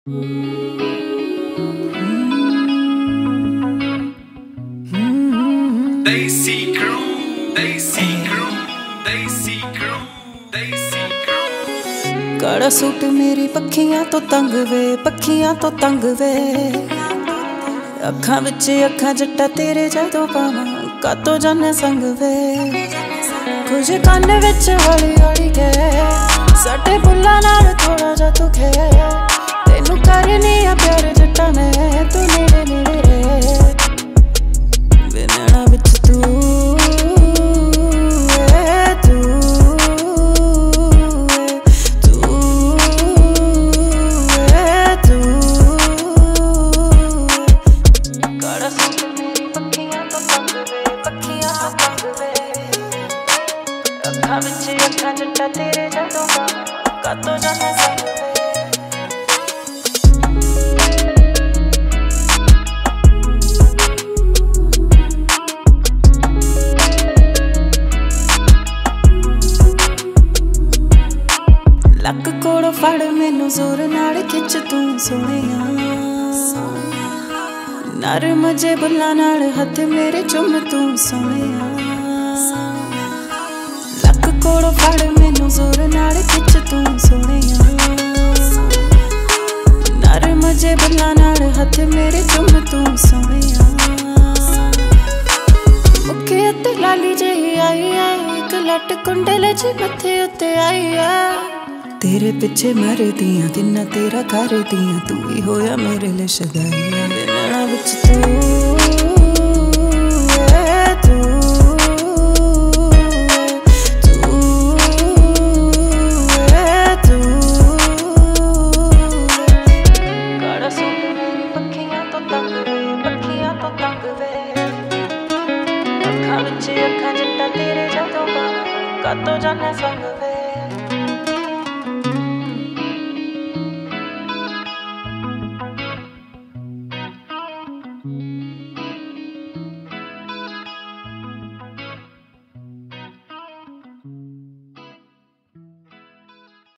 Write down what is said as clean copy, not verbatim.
Desi crew, Desi crew, Desi crew, Desi crew। काला suit मेरी पखियां तो तंग वे, पखियां तो तंग वे। अखां विच अखां जट्टा तेरे जदों पावां कातों जाने संग वे। कुछ कान विच हौली हौली कहे साडे बुल्लां नाल थोड़ा जा तू खे। तेनू करनी आ प्यार जट्टा मैं तू नेड़े नेड़े रहे। वे नैणां विच तू अखां विच अखां जट्टा तेरे जदों कातों जाने संग वे। लक कोलों फड़ मैनू जोर नाल खिच तू सोहणिया। नरम जे बुल्लां नाल हथ मेरे चुम तू सोहणिया। लक कोलों फड़ मैनू जोर नाल खिच तू सोहणिया। नरम जे बुल्लां नाल हथ मेरे चुम तू सोहणिया। मुखे उत्ते लाली जेही आई है इक लट कुंडल जी मथे उत्ते आई है। तेरे पिछे मरदियां दिना तेरा करदियां तू ही होया मेरे लिए शदाई। नैणां विच काला सूट मेरी पखियां तो तंग वे, पखियां तो तंग वे। अखां विच अखां जट्टा तेरे जदों कातों जाने संग वे।